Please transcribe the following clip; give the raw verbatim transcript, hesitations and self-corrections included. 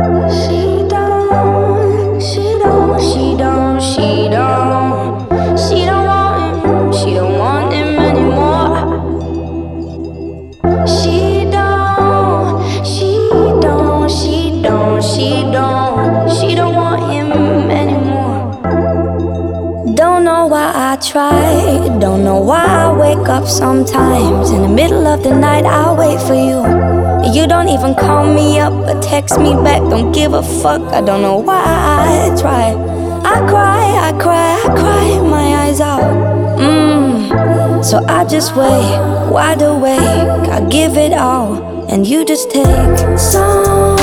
She don't, she don't, she don't, she don't, she don't want him, she don't want him anymore. She don't, she don't, she don't, she don't, she don't want him anymore. Don't know why I try, don't know why I wake up sometimes. In the middle of the night I wait for you. You don't even call me up or text me back, don't give a fuck. I don't know why I try. I cry, I cry, I cry my eyes out. Mmm, so I just wait, wide awake. I give it all, and you just take some